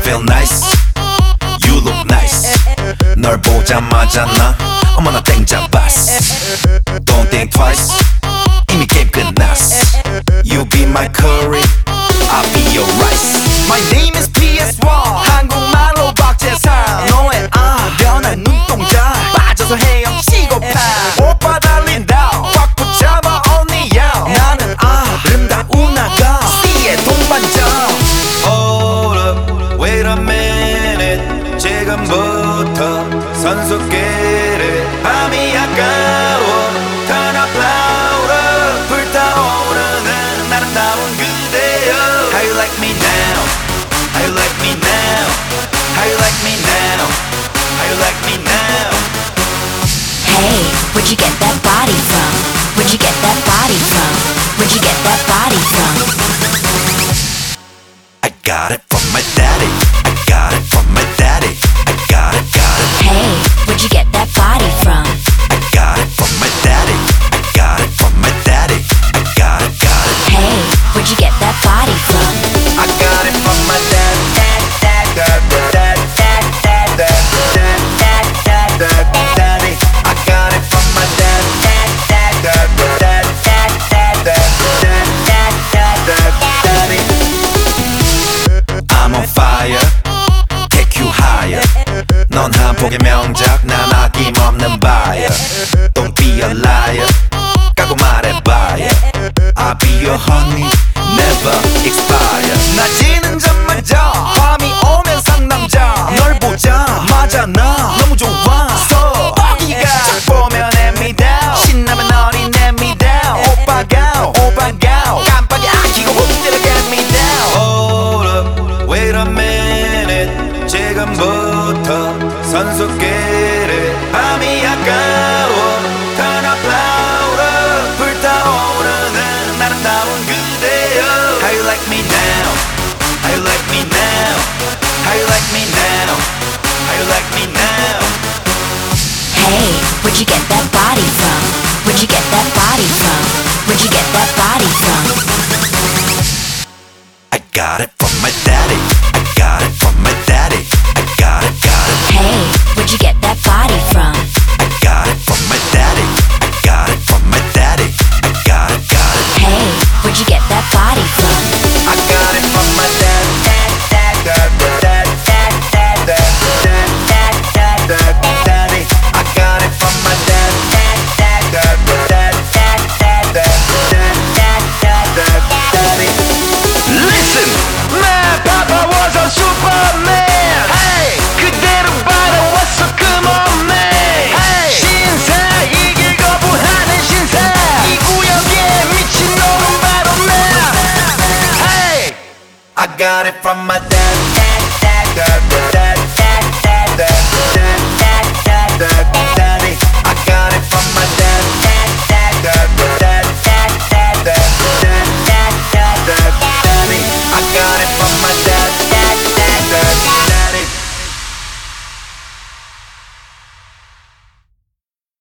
feel nice, you look nice. 널 보자마자 나 어머나 땡 잡았어. Don't think twice, 이미 게임 끝났어. You be my curry, I'll be your rice. My name is PS1, 한국말로 박재상. 너의 변한 눈동자 빠져서 헤엄치고 파. 오빠 달린다 꽉 붙잡아 언니야. 나는 아름다운 아가 C의 동반자. Hold up, wait a minute. 지금부터 선수끼리 밤이 아까워. Turn up louder, 불타오르는 아름다운 그대여. How you like me now? How you like me now? How you like me now? How you like me now? Hey, where'd you get that body from? Where'd you get that body from? Where'd you get that body from? I got it from my daddy. I got it from my daddy. I got it, got it. Hey, where'd you get that body from? I got it from my daddy. I got it from my daddy. I got it, got it. Hey, where'd you get that body from? I got it from my dad. Dad, dad, dad, dad, dad, dad, dad, dad, dad, dad, daddy. I got it from my dad. Dad, dad, dad, dad, dad, dad, dad, dad, dad, dad, daddy. I'm on fire, take you higher. 넌 한 폭의 명작, 난 아낌없는 buyer. Don't be a liar, 까고 말해봐요. I'll be your honey, never expire. 낮이는 잠만자, 밤이 오면 상남자. 널 보자마자 나 너무 좋아서 어디가 딱 보면 hand me down. 신나면 어린 hand me down. 오빠가 깜빡이 안 켜고 흔들어 get me down. Hold up, wait a minute. 지금부터 선수끼리 밤이 아까워. Turn up louder, 불타오르는 아름다운 그대여. How you like me now? How you like me now? How you like me now? How you like me now? Hey, where'd you get that body from? Where'd you get that body from? Where'd you get that body from? I got it from my daddy. I got it from my daddy. I got it, got it. Hey, where'd you get that body from? I got it from my daddy. I got it from my daddy. I got it, got it. Hey, where'd you get that body from? I got it from my dad. Dad, dad, dad, dad, dad, dad, dad, dad, dad, dad, daddy. I got it from my dad. Dad, dad, dad, dad, dad, dad, dad, dad, dad, dad, daddy. Listen, my papa was a Superman. Hey, 그대로 바라왔어, come on man. Hey, 신사 이길 거부하는 신사. 이 구역에 미친놈은 바로 나. Hey, I got it from my dad.